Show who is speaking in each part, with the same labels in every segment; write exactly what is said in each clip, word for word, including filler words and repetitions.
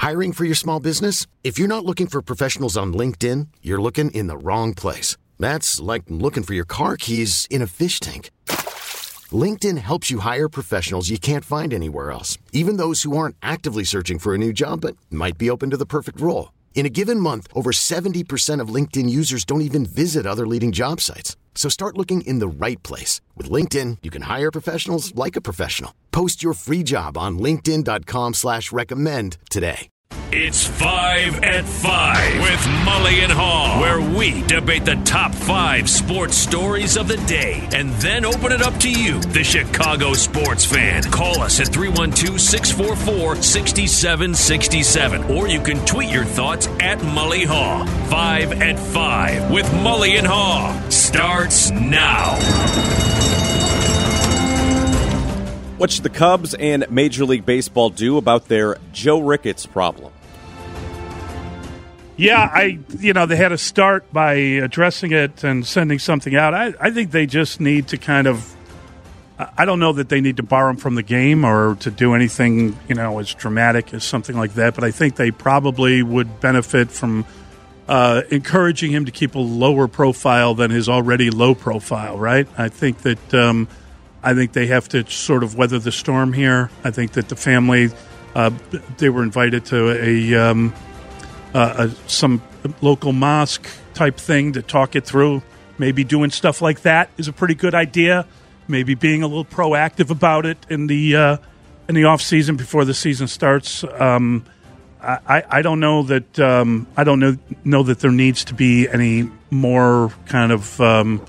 Speaker 1: Hiring for your small business? If you're not looking for professionals on LinkedIn, you're looking in the wrong place. That's like looking for your car keys in a fish tank. LinkedIn helps you hire professionals you can't find anywhere else, even those who aren't actively searching for a new job but might be open to the perfect role. In a given month, over seventy percent of LinkedIn users don't even visit other leading job sites. So start looking in the right place. With LinkedIn, you can hire professionals like a professional. Post your free job on linkedin.com slash recommend today.
Speaker 2: It's Five at Five with Mully and Haw, where we debate the top five sports stories of the day and then open it up to you, the Chicago sports fan. Call us at three one two, six four four, six seven six seven, or you can tweet your thoughts at Mully Haw. Five at Five with Mully and Haw starts now.
Speaker 3: What should the Cubs and Major League Baseball do about their Joe Ricketts problem?
Speaker 4: Yeah, I you know, they had to start by addressing it and sending something out. I, I think they just need to kind of, I don't know that they need to bar him from the game or to do anything, you know, as dramatic as something like that, but I think they probably would benefit from uh, encouraging him to keep a lower profile than his already low profile, right? I think that um, I think they have to sort of weather the storm here. I think that the family, uh, they were invited to a... Um, Uh, a, some local mosque type thing to talk it through. Maybe doing stuff like that is a pretty good idea. Maybe being a little proactive about it in the uh, in the off season before the season starts. Um, I, I don't know that um, I don't know know that there needs to be any more kind of um,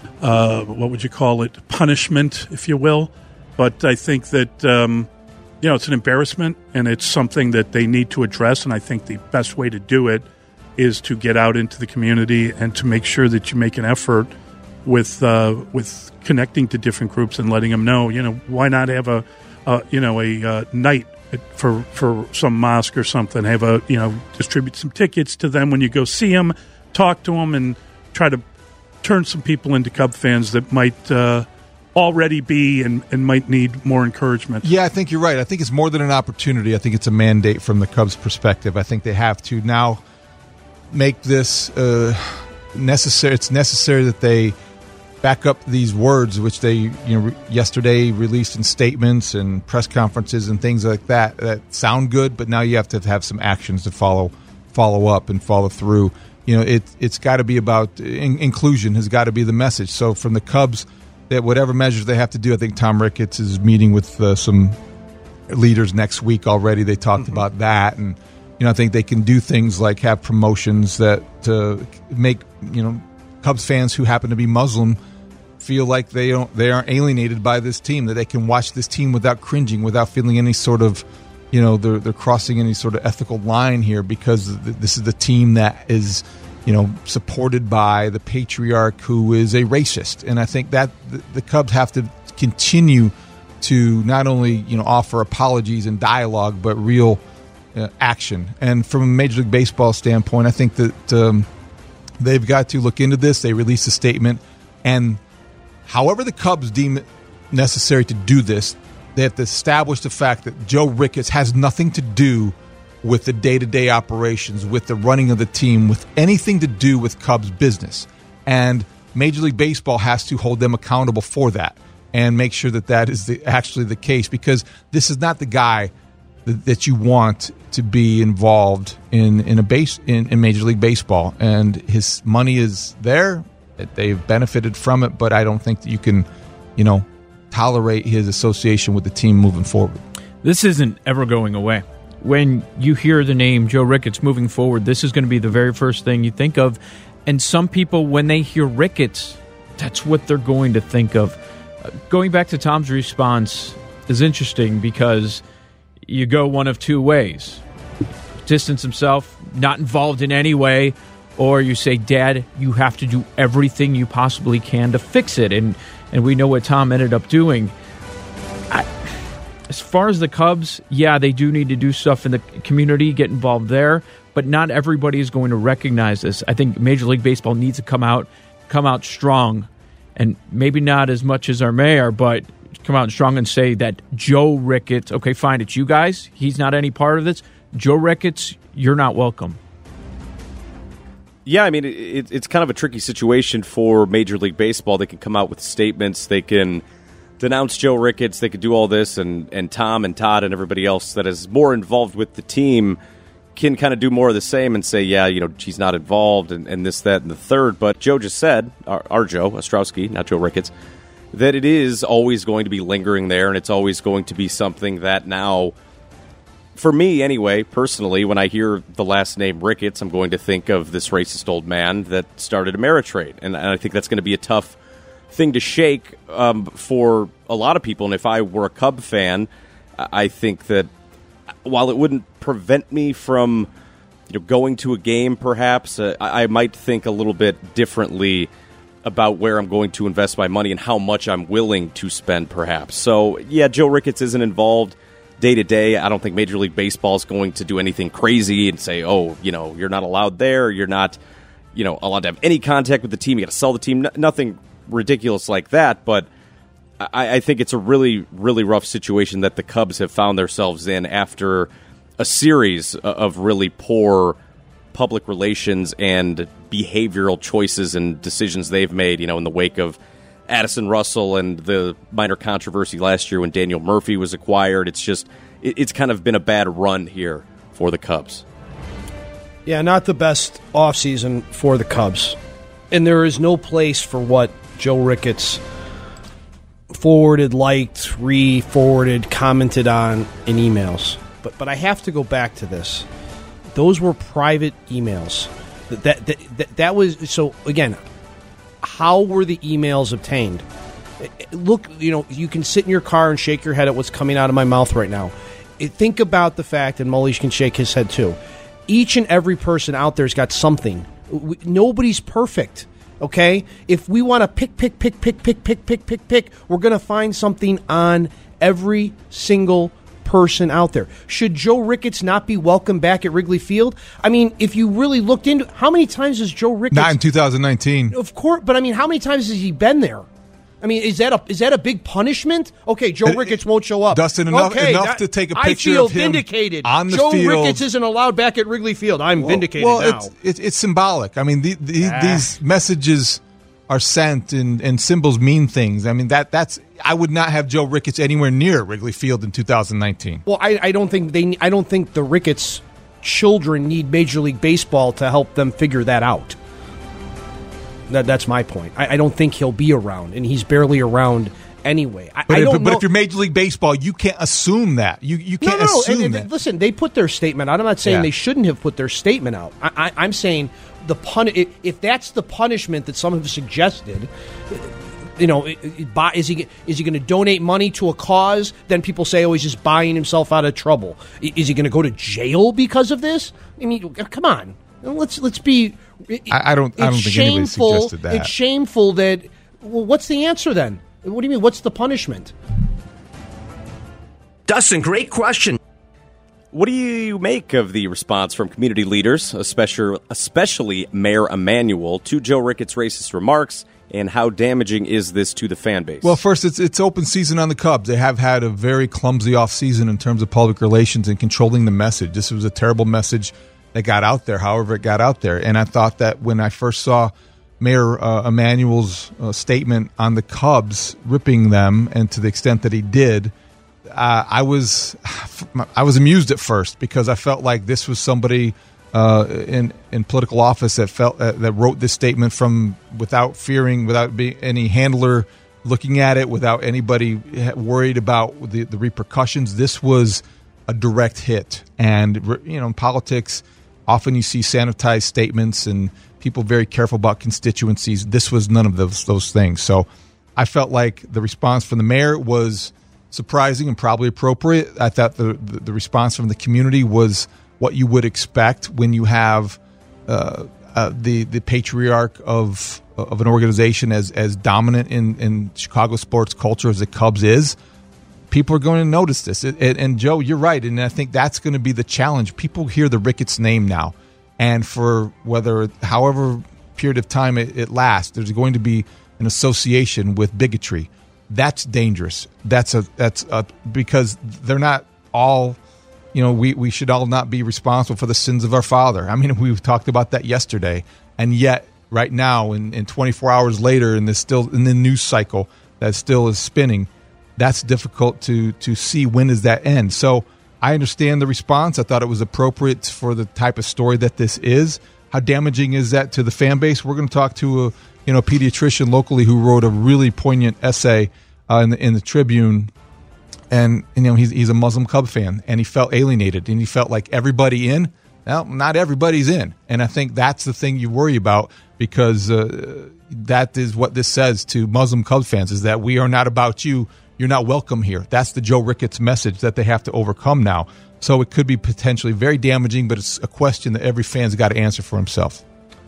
Speaker 4: uh, what would you call it, punishment, if you will. But I think that. Um, You know, it's an embarrassment, and it's something that they need to address, and I think the best way to do it is to get out into the community and to make sure that you make an effort with uh, with connecting to different groups and letting them know, you know, why not have a, uh, you know, a uh, night for for some mosque or something, have a, you know, distribute some tickets to them when you go see them, talk to them, and try to turn some people into Cub fans that might uh, – already be and, and might need more encouragement.
Speaker 5: Yeah, I think you're right. I think it's more than an opportunity. I think it's a mandate from the Cubs' perspective. I think they have to now make this uh, necessary. It's necessary that they back up these words, which they you know re- yesterday released in statements and press conferences and things like that that sound good, but now you have to have some actions to follow follow up and follow through. You know, it it's got to be about in- inclusion has got to be the message. So from the Cubs, that whatever measures they have to do, I think Tom Ricketts is meeting with uh, some leaders next week already. They talked mm-hmm. about that, and you know I think they can do things like have promotions that to make you know Cubs fans who happen to be Muslim feel like they don't they aren't alienated by this team, that they can watch this team without cringing, without feeling any sort of you know they're they're crossing any sort of ethical line here, because this is the team that is. You know, supported by the patriarch who is a racist. And I think that the, the Cubs have to continue to not only, you know, offer apologies and dialogue, but real uh, action. And from a Major League Baseball standpoint, I think that um, they've got to look into this. They released a statement. And however the Cubs deem it necessary to do this, they have to establish the fact that Joe Ricketts has nothing to do with the day-to-day operations, with the running of the team, with anything to do with Cubs business. And Major League Baseball has to hold them accountable for that and make sure that that is the, actually the case, because this is not the guy that, that you want to be involved in in a base in, in Major League Baseball. And his money is there; they've benefited from it, but I don't think that you can, you know, tolerate his association with the team moving forward.
Speaker 6: This isn't ever going away. When you hear the name Joe Ricketts moving forward, this is going to be the very first thing you think of. And some people, when they hear Ricketts, that's what they're going to think of. Uh, going back to Tom's response is interesting, because you go one of two ways. Distance himself, not involved in any way, or you say, Dad, you have to do everything you possibly can to fix it. And, and we know what Tom ended up doing. I, As far as the Cubs, yeah, they do need to do stuff in the community, get involved there, but not everybody is going to recognize this. I think Major League Baseball needs to come out, come out strong, and maybe not as much as our mayor, but come out strong and say that Joe Ricketts, okay, fine, it's you guys, he's not any part of this. Joe Ricketts, you're not welcome.
Speaker 3: Yeah, I mean, it, it's kind of a tricky situation for Major League Baseball. They can come out with statements. They can denounce Joe Ricketts. They could do all this, and, and Tom and Todd and everybody else that is more involved with the team can kind of do more of the same and say, yeah, you know, he's not involved and, and this, that, and the third. But Joe just said, our, our Joe, Ostrowski, not Joe Ricketts, that it is always going to be lingering there, and it's always going to be something that now, for me anyway, personally, when I hear the last name Ricketts, I'm going to think of this racist old man that started Ameritrade. And, and I think that's going to be a tough thing to shake um, for a lot of people. And if I were a Cub fan, I think that while it wouldn't prevent me from you know, going to a game, perhaps, uh, I, I might think a little bit differently about where I'm going to invest my money and how much I'm willing to spend, perhaps. So, yeah, Joe Ricketts isn't involved day to day. I don't think Major League Baseball is going to do anything crazy and say, oh, you know, you're not allowed there. You're not, you know, allowed to have any contact with the team. You got to sell the team. No, nothing ridiculous like that. But I, I think it's a really, really rough situation that the Cubs have found themselves in after a series of really poor public relations and behavioral choices and decisions they've made, you know, in the wake of Addison Russell and the minor controversy last year when Daniel Murphy was acquired. It's just, it, it's kind of been a bad run here for the Cubs.
Speaker 7: Yeah, not the best offseason for the Cubs. And there is no place for what Joe Ricketts forwarded, liked, re-forwarded, commented on in emails. But but I have to go back to this. Those were private emails. That that that, that, that was, so again, how were the emails obtained? Look, you know, you can sit in your car and shake your head at what's coming out of my mouth right now. Think about the fact, and Mullish can shake his head too, each and every person out there's got something. Nobody's perfect, okay? If we want to pick, pick, pick, pick, pick, pick, pick, pick, pick, we're going to find something on every single person out there. Should Joe Ricketts not be welcome back at Wrigley Field? I mean, if you really looked into how many times has Joe Ricketts...
Speaker 5: Not in two thousand nineteen.
Speaker 7: Of course, but I mean, how many times has he been there? I mean, is that a is that a big punishment? Okay, Joe it, Ricketts won't show up.
Speaker 5: Dustin, enough,
Speaker 7: okay,
Speaker 5: enough
Speaker 7: that,
Speaker 5: to take a picture
Speaker 7: I feel
Speaker 5: of him
Speaker 7: vindicated.
Speaker 5: on the
Speaker 7: Joe
Speaker 5: field.
Speaker 7: Joe Ricketts isn't allowed back at Wrigley Field. I'm
Speaker 5: well,
Speaker 7: vindicated
Speaker 5: well,
Speaker 7: now.
Speaker 5: It's, it's, it's symbolic. I mean, the, the,
Speaker 7: ah.
Speaker 5: these messages are sent, and, and symbols mean things. I mean, that that's. I would not have Joe Ricketts anywhere near Wrigley Field in two thousand nineteen.
Speaker 7: Well, I, I don't think they. I don't think the Ricketts children need Major League Baseball to help them figure that out. That that's my point. I, I don't think he'll be around, and he's barely around anyway. I,
Speaker 5: but,
Speaker 7: I
Speaker 5: if,
Speaker 7: don't
Speaker 5: but
Speaker 7: know.
Speaker 5: if you're Major League Baseball, you can't assume that. You you can't
Speaker 7: no, no,
Speaker 5: assume
Speaker 7: and, and,
Speaker 5: that.
Speaker 7: Listen, they put their statement out. I'm not saying
Speaker 5: Yeah.
Speaker 7: they shouldn't have put their statement out. I, I, I'm saying the pun. If that's the punishment that some have suggested, you know, is he is he going to donate money to a cause? Then people say, oh, he's just buying himself out of trouble. Is he going to go to jail because of this? I mean, come on. Let's let's be.
Speaker 5: I, I don't. I don't think anybody suggested that.
Speaker 7: It's shameful that. Well, what's the answer then? What do you mean? What's the punishment?
Speaker 8: Dustin, great question.
Speaker 3: What do you make of the response from community leaders, especially, especially Mayor Emanuel, to Joe Ricketts' racist remarks, and how damaging is this to the fan base?
Speaker 5: Well, first, it's it's open season on the Cubs. They have had a very clumsy offseason in terms of public relations and controlling the message. This was a terrible message that got out there, however it got out there. And I thought that when I first saw Mayor uh, Emanuel's uh, statement on the Cubs, ripping them, and to the extent that he did, uh, I was I was amused at first because I felt like this was somebody uh, in in political office that felt uh, that wrote this statement from without fearing, without being any handler looking at it, without anybody worried about the, the repercussions. This was a direct hit, and you know, in politics, often you see sanitized statements and people very careful about constituencies. This was none of those those things. So I felt like the response from the mayor was surprising and probably appropriate. I thought the, the, the response from the community was what you would expect when you have uh, uh, the the patriarch of of an organization as as dominant in, in Chicago sports culture as the Cubs is. People are going to notice this. And, and Joe, you're right, and I think that's going to be the challenge. People hear the Ricketts name now, and for whether however period of time it, it lasts, there's going to be an association with bigotry. That's dangerous. That's a that's a, because they're not all you know, we, we should all not be responsible for the sins of our father. I mean, we talked about that yesterday, and yet right now, in, in twenty-four hours later, in this still in the news cycle that still is spinning, that's difficult to to see when does that end. So I understand the response. I thought it was appropriate for the type of story that this is. How damaging is that to the fan base? We're going to talk to a you know pediatrician locally who wrote a really poignant essay uh, in the in the Tribune. And, you know, he's he's a Muslim Cub fan, and he felt alienated, and he felt like everybody in. Well, not everybody's in, and I think that's the thing you worry about, because uh, that is what this says to Muslim Cub fans, is that we are not about you. You're not welcome here. That's the Joe Ricketts message that they have to overcome now. So it could be potentially very damaging, but it's a question that every fan's got to answer for himself.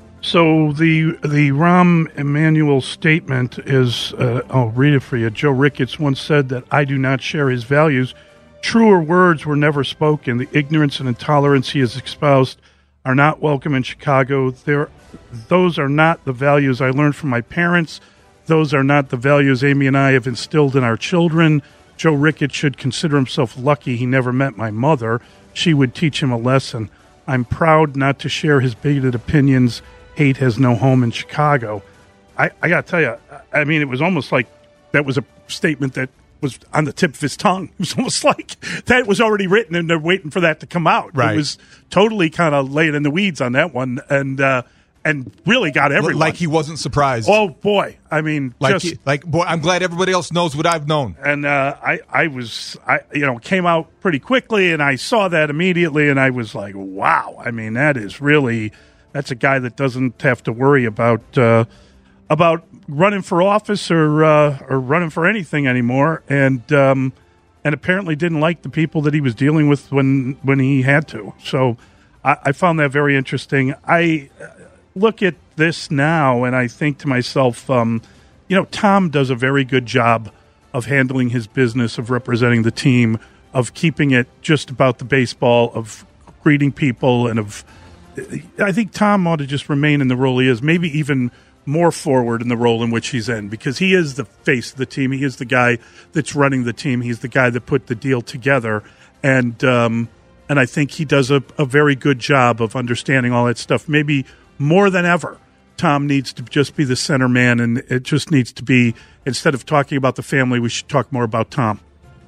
Speaker 4: So the the Rahm Emanuel statement is, uh, I'll read it for you. Joe Ricketts once said that I do not share his values. Truer words were never spoken. The ignorance and intolerance he has espoused are not welcome in Chicago. There, those are not the values I learned from my parents. Those are not the values Amy and I have instilled in our children. Joe Ricketts should consider himself lucky he never met my mother. She would teach him a lesson. I'm proud not to share his bigoted opinions. Hate has no home in Chicago. I, I got to tell you, I mean, it was almost like that was a statement that was on the tip of his tongue. It was almost like that was already written and they're waiting for that to come out.
Speaker 5: Right.
Speaker 4: It was totally kind of laying in the weeds on that one, and uh, and really got everyone.
Speaker 5: Like he wasn't surprised.
Speaker 4: Oh, boy. I mean,
Speaker 5: like,
Speaker 4: just,
Speaker 5: he, like boy, I'm glad everybody else knows what I've known.
Speaker 4: And uh, I, I was, I you know, came out pretty quickly, and I saw that immediately, and I was like, wow. I mean, that is really... That's a guy that doesn't have to worry about uh, about running for office or uh, or running for anything anymore, and um, and apparently didn't like the people that he was dealing with when when he had to. So I, I found that very interesting. I look at this now and I think to myself, um, you know, Tom does a very good job of handling his business, of representing the team, of keeping it just about the baseball, of greeting people, and of I think Tom ought to just remain in the role he is, maybe even more forward in the role in which he's in, because he is the face of the team. He is the guy that's running the team. He's the guy that put the deal together. And um, and I think he does a, a very good job of understanding all that stuff. Maybe more than ever, Tom needs to just be the center man, and it just needs to be, instead of talking about the family, we should talk more about Tom.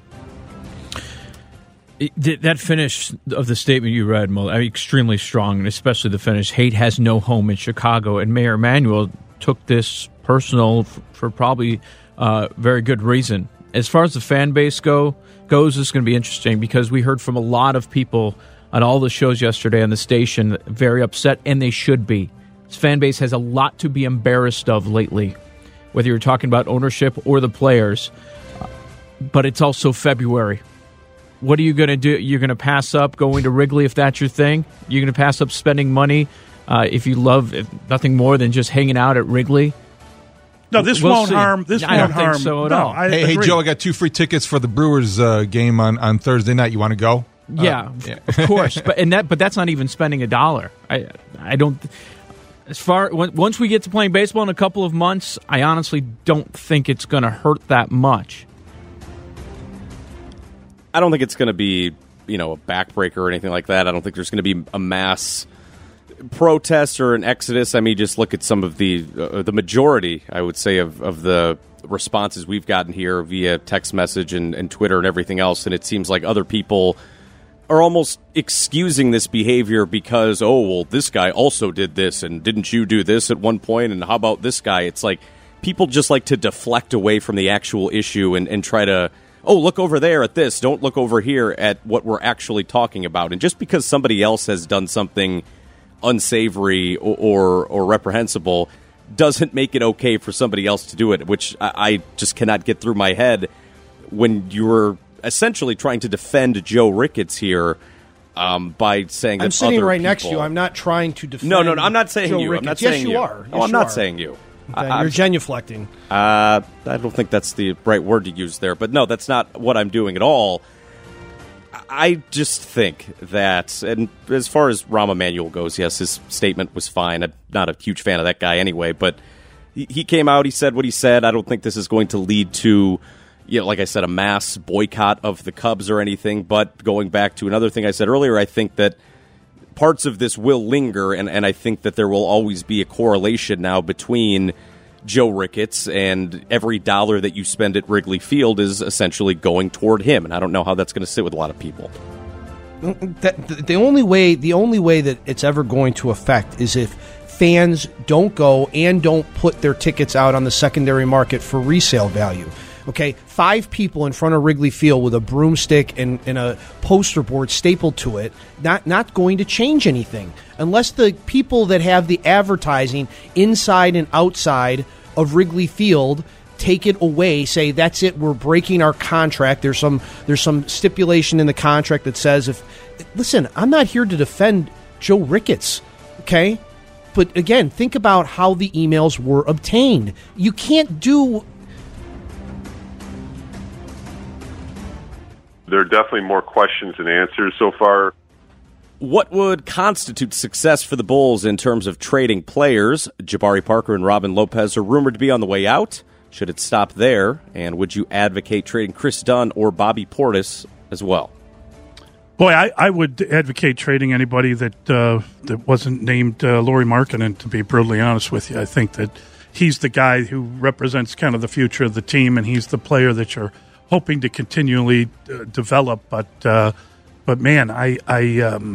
Speaker 6: That finish of the statement you read, Mo, extremely strong, and especially the finish, hate has no home in Chicago. And Mayor Emanuel took this personal for probably uh, very good reason. As far as the fan base go goes, it's going to be interesting because we heard from a lot of people on all the shows yesterday on the station very upset, and they should be. This fan base has a lot to be embarrassed of lately, whether you're talking about ownership or the players. But it's also February. What are you going to do? You're going to pass up going to Wrigley if that's your thing? You're going to pass up spending money uh, if you love if nothing more than just hanging out at Wrigley?
Speaker 4: No, this
Speaker 6: we'll
Speaker 4: won't
Speaker 6: see.
Speaker 4: harm. This
Speaker 6: I
Speaker 4: won't
Speaker 6: don't
Speaker 4: harm.
Speaker 6: think so at
Speaker 4: no,
Speaker 6: all.
Speaker 4: I
Speaker 5: Hey, hey,
Speaker 4: agree.
Speaker 5: Joe, I got two free tickets for the Brewers uh, game on, on Thursday night. You want to go?
Speaker 6: Yeah,
Speaker 5: Uh, yeah.
Speaker 6: of course. But and that, but that's not even spending a dollar. I, I don't. As far once we get to playing baseball in a couple of months, I honestly don't think it's going to hurt that much.
Speaker 3: I don't think it's going to be, you know, a backbreaker or anything like that. I don't think there's going to be a mass protest or an exodus. I mean, just look at some of the uh, the majority, I would say, of, of the responses we've gotten here via text message and, and Twitter and everything else, and it seems like other people are almost excusing this behavior because, oh, well, this guy also did this, and didn't you do this at one point, and how about this guy? It's like people just like to deflect away from the actual issue and, and try to, oh, look over there at this, don't look over here at what we're actually talking about. And just because somebody else has done something unsavory or, or, or reprehensible doesn't make it okay for somebody else to do it, which I, I just cannot get through my head when you're essentially trying to defend Joe Ricketts here um, by saying that
Speaker 7: I'm sitting
Speaker 3: other
Speaker 7: right
Speaker 3: people...
Speaker 7: next to you. I'm not trying to defend.
Speaker 3: No, no, no. I'm not saying
Speaker 7: Joe
Speaker 3: you.
Speaker 7: Ricketts.
Speaker 3: I'm not
Speaker 7: yes,
Speaker 3: saying
Speaker 7: you
Speaker 3: you.
Speaker 7: are.
Speaker 3: No,
Speaker 7: Yes,
Speaker 3: I'm
Speaker 7: you
Speaker 3: not
Speaker 7: are.
Speaker 3: saying you.
Speaker 7: Okay,
Speaker 3: I,
Speaker 7: you're genuflecting.
Speaker 3: Uh, I don't think that's the right word to use there. But no, that's not what I'm doing at all. I just think that, and as far as Rahm Emanuel goes, yes, his statement was fine. I'm not a huge fan of that guy anyway, but he, he came out, he said what he said. I don't think this is going to lead to you know, like I said, a mass boycott of the Cubs or anything. But going back to another thing I said earlier, I think that parts of this will linger, and, and I think that there will always be a correlation now between Joe Ricketts and every dollar that you spend at Wrigley Field is essentially going toward him. And I don't know how that's going to sit with a lot of people.
Speaker 7: That, the only way, the only way that it's ever going to affect is if fans don't go and don't put their tickets out on the secondary market for resale value. Okay, five people in front of Wrigley Field with a broomstick and, and a poster board stapled to it, not not going to change anything unless the people that have the advertising inside and outside of Wrigley Field take it away, say that's it, we're breaking our contract. There's some there's some stipulation in the contract that says if listen, I'm not here to defend Joe Ricketts, okay? But again, think about how the emails were obtained. You can't do.
Speaker 8: There are definitely more questions than answers so far.
Speaker 3: What would constitute success for the Bulls in terms of trading players? Jabari Parker and Robin Lopez are rumored to be on the way out. Should it stop there? And would you advocate trading Chris Dunn or Bobby Portis as well?
Speaker 4: Boy, I, I would advocate trading anybody that uh, that wasn't named uh, Lauri Markkanen, to be brutally honest with you. I think that he's the guy who represents kind of the future of the team, and he's the player that you're hoping to continually uh, develop, but uh, but man, I I, um,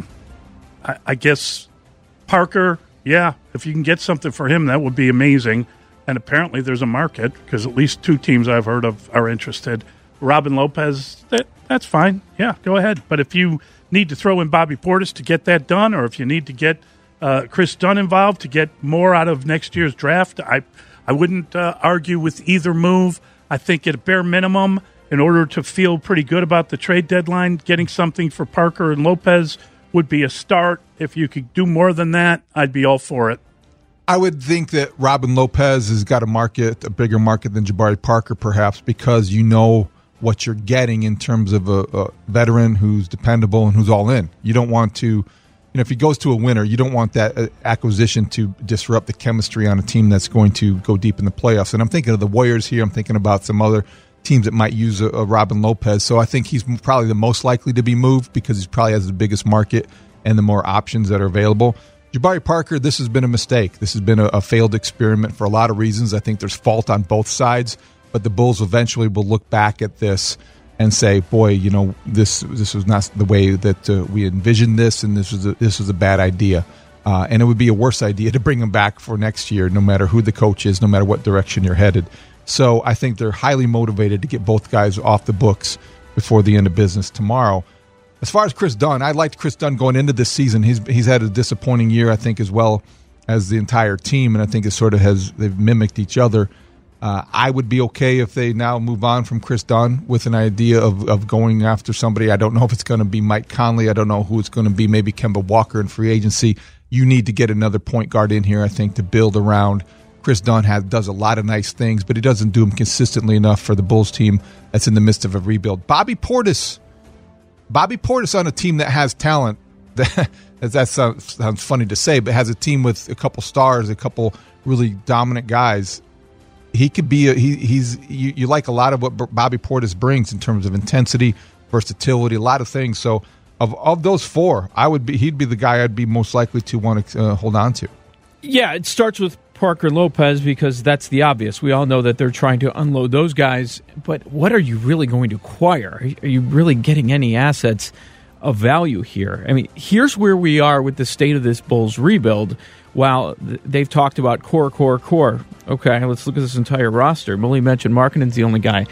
Speaker 4: I I guess Parker, yeah, if you can get something for him, that would be amazing. And apparently, there's a market because at least two teams I've heard of are interested. Robin Lopez, that that's fine, yeah, go ahead. But if you need to throw in Bobby Portis to get that done, or if you need to get uh, Chris Dunn involved to get more out of next year's draft, I I wouldn't uh, argue with either move. I think at a bare minimum, in order to feel pretty good about the trade deadline, getting something for Parker and Lopez would be a start. If you could do more than that, I'd be all for it.
Speaker 5: I would think that Robin Lopez has got a market, a bigger market than Jabari Parker, perhaps, because you know what you're getting in terms of a, a veteran who's dependable and who's all in. You don't want to, you know, if he goes to a winner, you don't want that acquisition to disrupt the chemistry on a team that's going to go deep in the playoffs. And I'm thinking of the Warriors here. I'm thinking about some other teams that might use a, a Robin Lopez. So I think he's probably the most likely to be moved because he probably has the biggest market and the more options that are available. Jabari Parker, this has been a mistake. This has been a, a failed experiment for a lot of reasons. I think there's fault on both sides, but the Bulls eventually will look back at this and say, boy, you know, this this was not the way that uh, we envisioned this, and this was a, this was a bad idea. Uh, and it would be a worse idea to bring him back for next year, no matter who the coach is, no matter what direction you're headed. So I think they're highly motivated to get both guys off the books before the end of business tomorrow. As far as Chris Dunn, I liked Chris Dunn going into this season. He's he's had a disappointing year, I think, as well as the entire team, and I think it sort of has they've mimicked each other. Uh, I would be okay if they now move on from Chris Dunn with an idea of, of going after somebody. I don't know if it's going to be Mike Conley. I don't know who it's going to be. Maybe Kemba Walker in free agency. You need to get another point guard in here, I think, to build around. Chris Dunn has, does a lot of nice things, but he doesn't do them consistently enough for the Bulls team that's in the midst of a rebuild. Bobby Portis. Bobby Portis on a team that has talent. That, that sounds, sounds funny to say, but has a team with a couple stars, a couple really dominant guys. He could be a, he, he's you, you like a lot of what Bobby Portis brings in terms of intensity, versatility, a lot of things. So of of those four, I would be he'd be the guy I'd be most likely to want to uh, hold on to.
Speaker 6: Yeah, it starts with Parker Lopez because that's the obvious. We all know that they're trying to unload those guys, but what are you really going to acquire? Are you really getting any assets of value here? I mean, here's where we are with the state of this Bulls rebuild. While they've talked about core, core, core. Okay, let's look at this entire roster. Mully mentioned Markkanen's the only guy.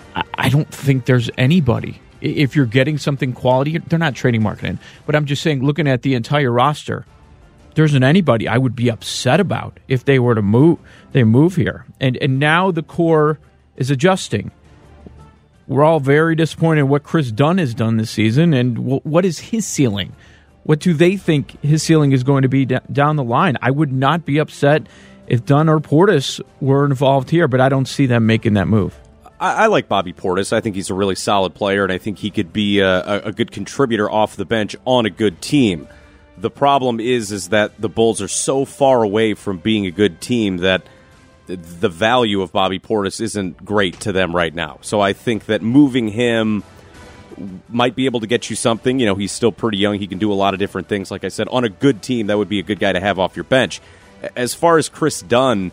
Speaker 6: I don't think there's anybody. If you're getting something quality, they're not trading Markkanen. But I'm just saying, looking at the entire roster, there isn't anybody I would be upset about if they were to move. They move here, and and now the core is adjusting. We're all very disappointed in what Chris Dunn has done this season, and w- what is his ceiling? What do they think his ceiling is going to be d- down the line? I would not be upset if Dunn or Portis were involved here, but I don't see them making that move.
Speaker 3: I, I like Bobby Portis. I think he's a really solid player, and I think he could be a, a, a good contributor off the bench on a good team. The problem is, is that the Bulls are so far away from being a good team that the value of Bobby Portis isn't great to them right now. So I think that moving him might be able to get you something. You know, he's still pretty young. He can do a lot of different things. Like I said, on a good team, that would be a good guy to have off your bench. As far as Chris Dunn,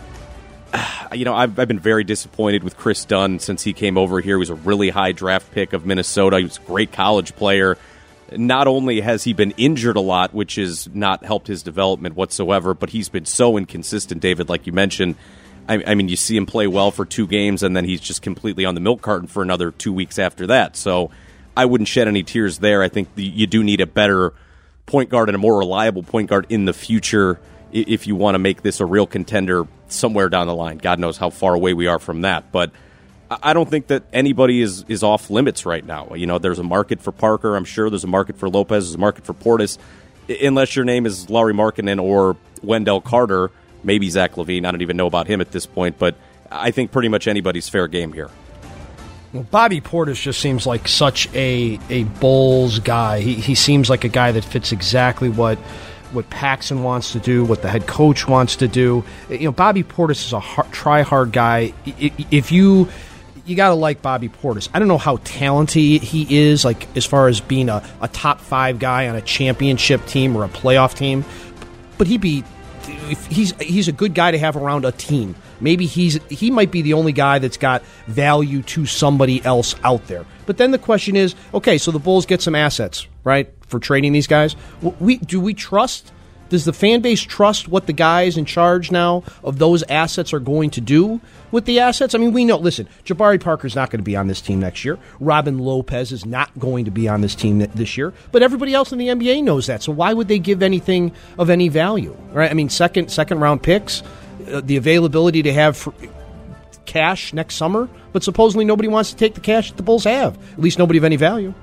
Speaker 3: you know, I've, I've been very disappointed with Chris Dunn since he came over here. He was a really high draft pick of Minnesota. He was a great college player. Not only has he been injured a lot, which has not helped his development whatsoever, but he's been so inconsistent, David, like you mentioned. I, I mean, you see him play well for two games, and then he's just completely on the milk carton for another two weeks after that. So I wouldn't shed any tears there. I think the, you do need a better point guard and a more reliable point guard in the future if you want to make this a real contender somewhere down the line. God knows how far away we are from that. But I don't think that anybody is, is off limits right now. You know, there's a market for Parker, I'm sure. There's a market for Lopez. There's a market for Portis. Unless your name is Lauri Markkanen or Wendell Carter, maybe Zach LaVine. I don't even know about him at this point. But I think pretty much anybody's fair game here.
Speaker 7: Well, Bobby Portis just seems like such a, a Bulls guy. He, he seems like a guy that fits exactly what what Paxson wants to do, what the head coach wants to do. You know, Bobby Portis is a hard, try-hard guy. If you... You got to like Bobby Portis. I don't know how talented he is, like as far as being a, a top five guy on a championship team or a playoff team, but he'd be he's he's a good guy to have around a team. Maybe he's he might be the only guy that's got value to somebody else out there. But then the question is, okay, so the Bulls get some assets, right, for trading these guys. We do we trust? Does the fan base trust what the guys in charge now of those assets are going to do with the assets? I mean, we know, listen, Jabari Parker's not going to be on this team next year. Robin Lopez is not going to be on this team this year. But everybody else in the N B A knows that. So why would they give anything of any value? Right? I mean, second second round picks, uh, the availability to have for cash next summer, but supposedly nobody wants to take the cash that the Bulls have. At least nobody of any value.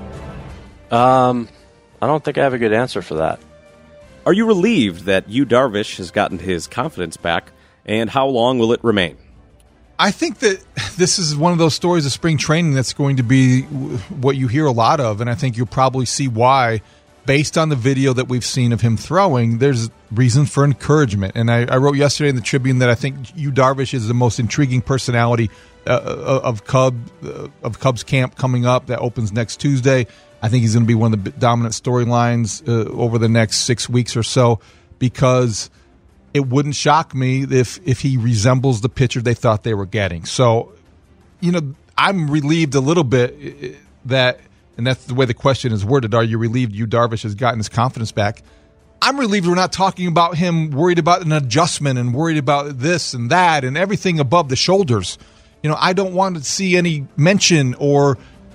Speaker 9: Um, I don't think I have a good answer for that.
Speaker 3: Are you relieved that Yu Darvish has gotten his confidence back, and how long will it remain?
Speaker 5: I think that this is one of those stories of spring training that's going to be what you hear a lot of, and I think you'll probably see why, based on the video that we've seen of him throwing, there's reason for encouragement. And I, I wrote yesterday in the Tribune that I think Yu Darvish is the most intriguing personality uh, of Cub uh, of Cubs camp coming up. That opens next Tuesday. I think he's going to be one of the dominant storylines uh, over the next six weeks or so, because it wouldn't shock me if if he resembles the pitcher they thought they were getting. So, you know, I'm relieved a little bit that, and that's the way the question is worded, are you relieved Yu Darvish has gotten his confidence back? I'm relieved we're not talking about him worried about an adjustment and worried about this and that and everything above the shoulders. You know, I don't want to see any mention or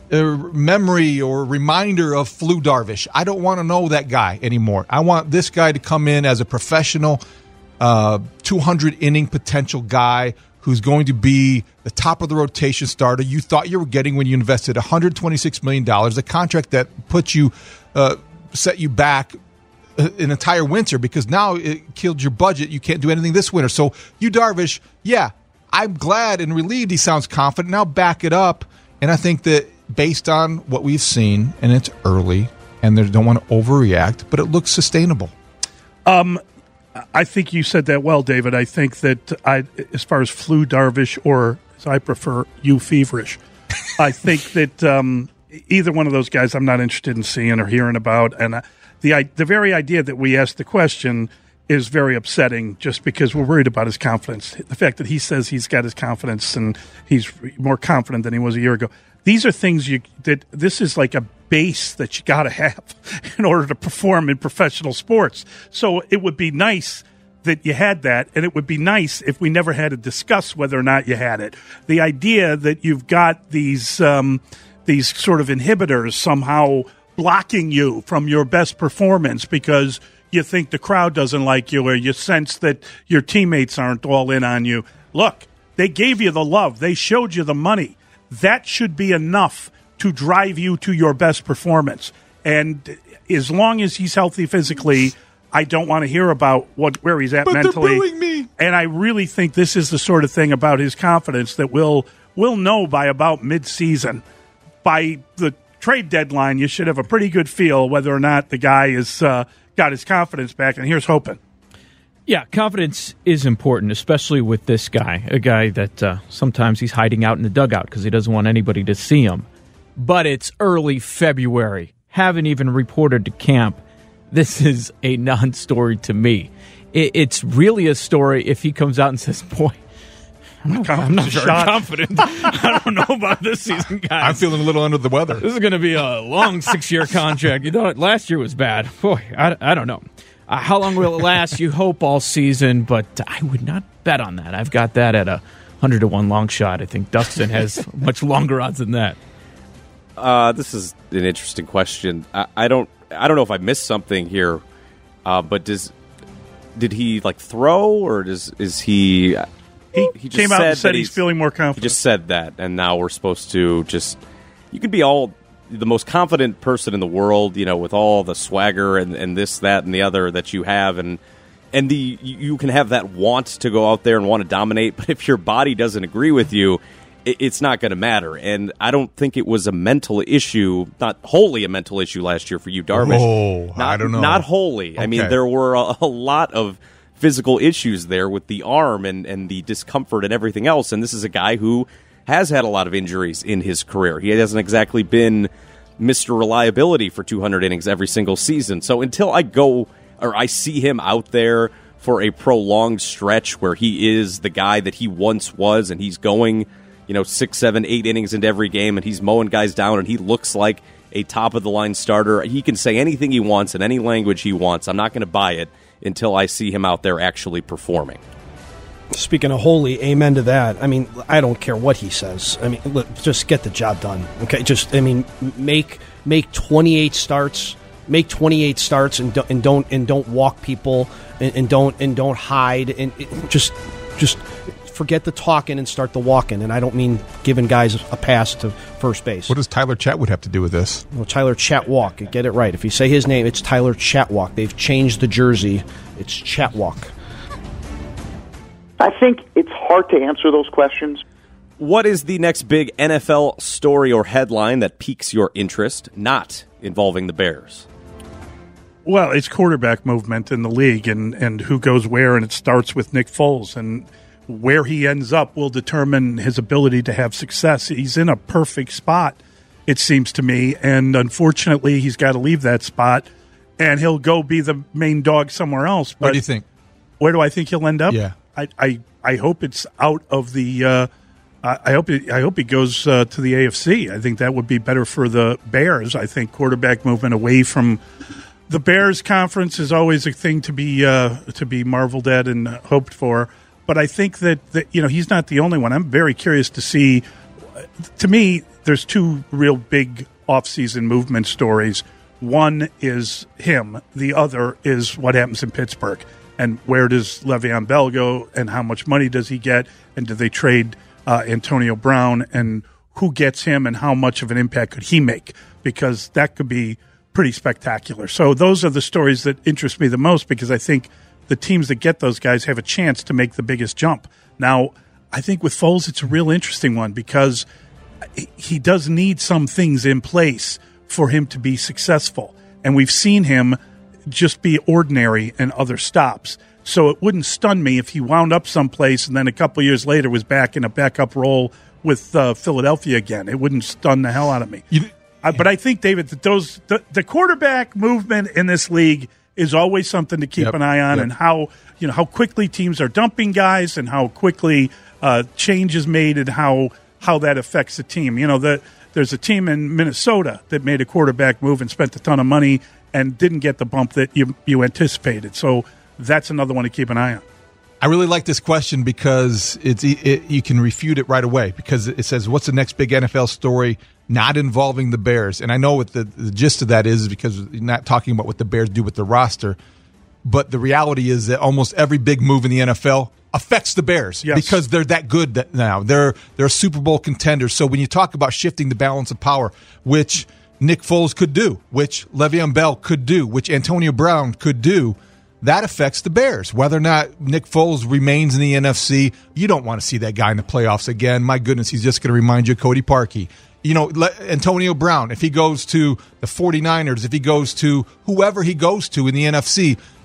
Speaker 5: memory or reminder of Flu Darvish. I don't want to know that guy anymore. I want this guy to come in as a professional, uh, two hundred inning potential guy who's going to be the top of the rotation starter you thought you were getting when you invested one hundred twenty-six million dollars, a contract that put you, uh, set you back an entire winter because now it killed your budget. You can't do anything this winter. So Yu Darvish, yeah, I'm glad and relieved he sounds confident. Now back it up. And I think that based on what we've seen, and it's early, and they don't want to overreact, but it looks sustainable.
Speaker 4: Um, I think you said that well, David. I think that I, as far as Flu Darvish, or as I prefer, you Feverish, I think that um, either one of those guys I'm not interested in seeing or hearing about. And uh, the the very idea that we asked the question is very upsetting just because we're worried about his confidence. The fact that he says he's got his confidence and he's more confident than he was a year ago. These are things you that this is like a base that you got to have in order to perform in professional sports. So it would be nice that you had that, and it would be nice if we never had to discuss whether or not you had it. The idea that you've got these um, these sort of inhibitors somehow blocking you from your best performance because you think the crowd doesn't like you or you sense that your teammates aren't all in on you. Look, they gave you the love. They showed you the money. That should be enough to drive you to your best performance. And as long as he's healthy physically, I don't want to hear about what where he's at
Speaker 5: but
Speaker 4: mentally.
Speaker 5: They're booing me.
Speaker 4: And I really think this is the sort of thing about his confidence that we'll, we'll know by about mid-season. By the trade deadline, you should have a pretty good feel whether or not the guy has uh, got his confidence back. And here's hoping.
Speaker 6: Yeah, confidence is important, especially with this guy, a guy that uh, sometimes he's hiding out in the dugout because he doesn't want anybody to see him. But it's early February. Haven't even reported to camp. This is a non-story to me. It, it's really a story if he comes out and says, boy, I'm not, I'm not very confident. I don't know about this season, guys.
Speaker 5: I'm feeling a little under the weather.
Speaker 6: This is going to be a long six-year contract. You thought last year was bad. Boy, I, I don't know. Uh, how long will it last? You hope all season, but I would not bet on that. I've got that at a one hundred to one long shot. I think Dustin has much longer odds than that.
Speaker 3: Uh, this is an interesting question. I, I don't I don't know if I missed something here, uh, but does did he like throw or does is he?
Speaker 4: He,
Speaker 3: he just
Speaker 4: came out and
Speaker 3: said
Speaker 4: said he's, he's feeling more confident.
Speaker 3: He just said that, and now we're supposed to just. You could be all the most confident person in the world, you know, with all the swagger and, and this, that, and the other that you have, and and the you can have that want to go out there and want to dominate, but if your body doesn't agree with you, it, it's not going to matter. And I don't think it was a mental issue, not wholly a mental issue last year for you, Darvish.
Speaker 5: Oh,
Speaker 3: not,
Speaker 5: I don't know.
Speaker 3: Not wholly.
Speaker 5: Okay.
Speaker 3: I mean, there were a, a lot of physical issues there with the arm and, and the discomfort and everything else, and this is a guy who has had a lot of injuries in his career. He hasn't exactly been Mister Reliability for two hundred innings every single season. So until I go or I see him out there for a prolonged stretch where he is the guy that he once was and he's going, you know, six, seven, eight innings into every game and he's mowing guys down and he looks like a top-of-the-line starter, he can say anything he wants in any language he wants. I'm not going to buy it until I see him out there actually performing.
Speaker 7: Speaking of holy, amen to that. I mean, I don't care what he says. I mean, look, just get the job done. Okay, just I mean, make make twenty-eight starts, make twenty-eight starts, and don't and don't and don't walk people, and, and don't and don't hide, and it, just just forget the talking and start the walking. And I don't mean giving guys a pass to first base.
Speaker 5: What does Tyler Chatwood have to do with this?
Speaker 7: Well, Tyler Chatwalk, get it right. If you say his name, it's Tyler Chatwalk. They've changed the jersey. It's Chatwalk.
Speaker 10: I think it's hard to answer those questions.
Speaker 3: What is the next big N F L story or headline that piques your interest, not involving the Bears?
Speaker 4: Well, it's quarterback movement in the league and, and who goes where, and it starts with Nick Foles. And where he ends up will determine his ability to have success. He's in a perfect spot, it seems to me, and unfortunately he's got to leave that spot, and he'll go be the main dog somewhere else. But
Speaker 5: what do you think?
Speaker 4: Where do I think he'll end up?
Speaker 5: Yeah.
Speaker 4: I, I, I hope it's out of the. Uh, I hope it, I hope he goes uh, to the A F C. I think that would be better for the Bears. I think quarterback movement away from the Bears conference is always a thing to be uh, to be marveled at and hoped for. But I think that, that you know he's not the only one. I'm very curious to see. To me, there's two real big offseason movement stories. One is him. The other is what happens in Pittsburgh. And where does Le'Veon Bell go, and how much money does he get, and do they trade uh, Antonio Brown, and who gets him, and how much of an impact could he make? Because that could be pretty spectacular. So those are the stories that interest me the most, because I think the teams that get those guys have a chance to make the biggest jump. Now, I think with Foles, it's a real interesting one, because he does need some things in place for him to be successful. And we've seen him just be ordinary in other stops. So it wouldn't stun me if he wound up someplace and then a couple years later was back in a backup role with uh, Philadelphia again. It wouldn't stun the hell out of me. You, uh, but I think, David, that those the, the quarterback movement in this league is always something to keep
Speaker 5: yep,
Speaker 4: an eye on,
Speaker 5: yep.
Speaker 4: and how you know how quickly teams are dumping guys and how quickly uh, change is made and how how that affects the team. You know, the, there's a team in Minnesota that made a quarterback move and spent a ton of money and didn't get the bump that you you anticipated. So that's another one to keep an eye on.
Speaker 5: I really like this question because it's it, you can refute it right away, because it says, what's the next big N F L story not involving the Bears? And I know what the, the gist of that is, because you're not talking about what the Bears do with the roster. But the reality is that almost every big move in the N F L affects the Bears, yes, because they're that good that now. They're, they're Super Bowl contenders. So when you talk about shifting the balance of power, which Nick Foles could do, which Le'Veon Bell could do, which Antonio Brown could do, that affects the Bears. Whether or not Nick Foles remains in the N F C, you don't want to see that guy in the playoffs again. My goodness, he's just going to remind you of Cody Parkey. You know, Antonio Brown, if he goes to the 49ers, if he goes to whoever he goes to in the N F C,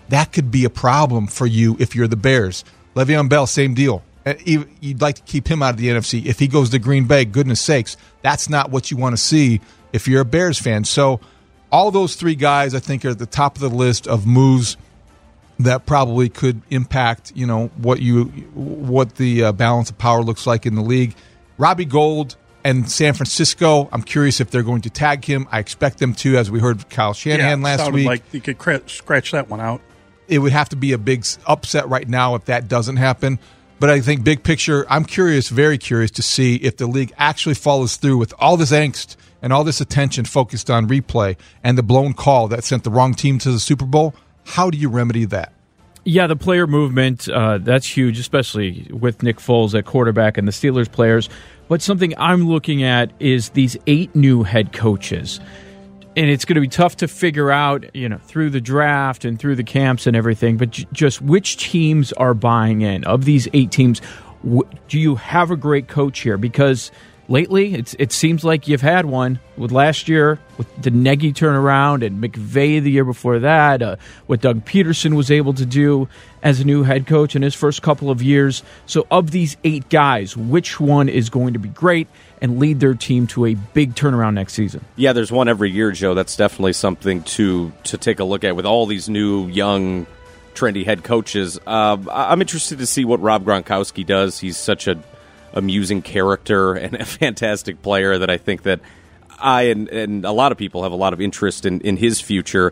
Speaker 5: that could be a problem for you if you're the Bears. Le'Veon Bell, same deal. You'd like to keep him out of the N F C. If he goes to Green Bay, goodness sakes, that's not what you want to see if you're a Bears fan. So all those three guys, I think, are at the top of the list of moves that probably could impact, you know, what you what the uh, balance of power looks like in the league. Robbie Gould and San Francisco, I'm curious if they're going to tag him. I expect them to, as we heard Kyle Shanahan
Speaker 4: yeah,
Speaker 5: last
Speaker 4: sounded
Speaker 5: week.
Speaker 4: Like you could cr- scratch that one out.
Speaker 5: It would have to be a big upset right now if that doesn't happen. But I think big picture, I'm curious, very curious to see if the league actually follows through with all this angst and all this attention focused on replay and the blown call that sent the wrong team to the Super Bowl. How do you remedy that?
Speaker 6: Yeah, the player movement, uh, that's huge, especially with Nick Foles at quarterback and the Steelers players. But something I'm looking at is these eight new head coaches. And it's going to be tough to figure out, you know, through the draft and through the camps and everything, but j- just which teams are buying in. Of these eight teams, w- do you have a great coach here? Because lately, it's, it seems like you've had one. With last year, with the Nagy turnaround and McVay the year before that, uh, what Doug Peterson was able to do as a new head coach in his first couple of years. So of these eight guys, which one is going to be great and lead their team to a big turnaround next season?
Speaker 3: Yeah, there's one every year, Joe. That's definitely something to to take a look at with all these new, young, trendy head coaches. Uh, I'm interested to see what Rob Gronkowski does. He's such a amusing character and a fantastic player that I think that I and, and a lot of people have a lot of interest in, in his future.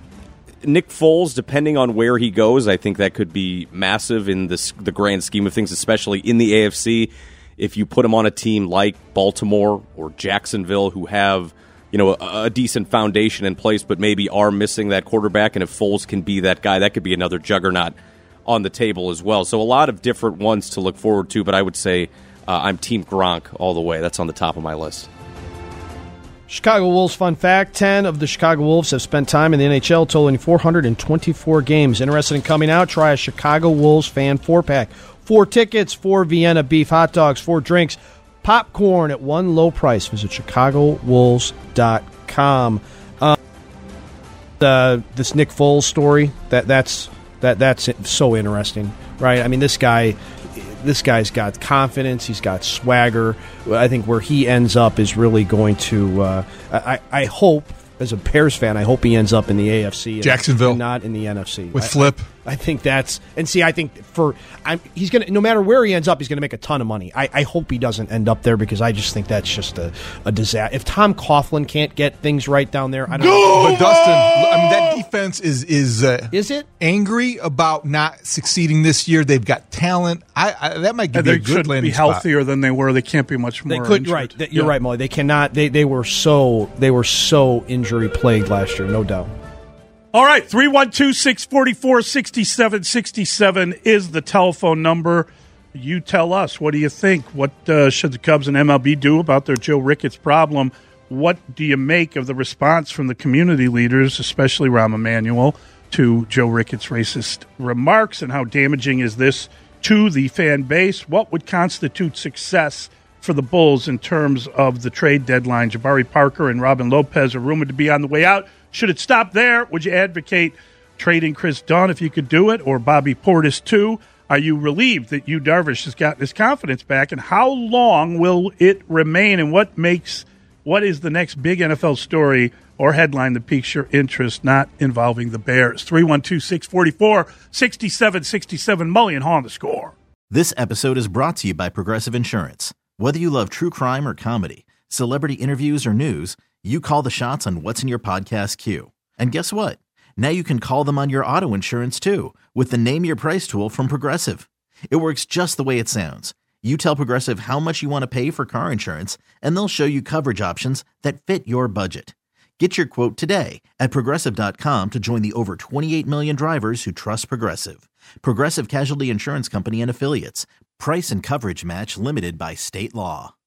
Speaker 3: Nick Foles, depending on where he goes, I think that could be massive in this, the grand scheme of things, especially in the A F C. If you put him on a team like Baltimore or Jacksonville, who have, you know, a, a decent foundation in place, but maybe are missing that quarterback, and if Foles can be that guy, that could be another juggernaut on the table as well. So a lot of different ones to look forward to, but I would say uh, I'm Team Gronk all the way. That's on the top of my list.
Speaker 7: Chicago Wolves fun fact, ten of the Chicago Wolves have spent time in the N H L, totaling four hundred twenty-four games. Interested in coming out? Try a Chicago Wolves fan four-pack. Four tickets, four Vienna beef hot dogs, four drinks, popcorn at one low price. Visit chicago wolves dot com. Uh, the, this Nick Foles story, that that's that that's so interesting, right? I mean, this guy... This guy's got confidence. He's got swagger. I think where he ends up is really going to. Uh, I, I hope, as a Bears fan, I hope he ends up in the A F C,
Speaker 5: Jacksonville,
Speaker 7: and not in the N F C
Speaker 5: with
Speaker 7: I,
Speaker 5: Flip.
Speaker 7: I, I think that's and see. I think for I'm, he's gonna no matter where he ends up, he's gonna make a ton of money. I, I hope he doesn't end up there because I just think that's just a, a disaster. If Tom Coughlin can't get things right down there, I don't know.
Speaker 5: But Dustin, I mean that defense is is uh,
Speaker 7: is it
Speaker 5: angry about not succeeding this year? They've got talent. I, I that might give
Speaker 4: they
Speaker 5: you a good
Speaker 4: should
Speaker 5: landing
Speaker 4: be healthier
Speaker 5: spot.
Speaker 4: than they were. They can't be much more.
Speaker 7: They could
Speaker 4: injured.
Speaker 7: right. They, you're
Speaker 4: yeah.
Speaker 7: right, Molly. They cannot. They they were so they were so injury plagued last year, no doubt.
Speaker 4: All right, three one two, six four four, six seven six seven is the telephone number. You tell us, what do you think? What uh, should the Cubs and M L B do about their Joe Ricketts problem? What do you make of the response from the community leaders, especially Rahm Emanuel, to Joe Ricketts' racist remarks, and how damaging is this to the fan base? What would constitute success for the Bulls in terms of the trade deadline? Jabari Parker and Robin Lopez are rumored to be on the way out. Should it stop there? Would you advocate trading Chris Dunn if you could do it, or Bobby Portis too? Are you relieved that Yu Darvish has gotten his confidence back, and how long will it remain, and what makes what is the next big N F L story or headline that piques your interest not involving the Bears? three one two, six four four, six seven six seven, Mully and Haw on the Score.
Speaker 11: This episode is brought to you by Progressive Insurance. Whether you love true crime or comedy, celebrity interviews or news, you call the shots on what's in your podcast queue. And guess what? Now you can call them on your auto insurance too with the Name Your Price tool from Progressive. It works just the way it sounds. You tell Progressive how much you want to pay for car insurance, and they'll show you coverage options that fit your budget. Get your quote today at Progressive dot com to join the over twenty-eight million drivers who trust Progressive. Progressive Casualty Insurance Company and Affiliates. Price and coverage match limited by state law.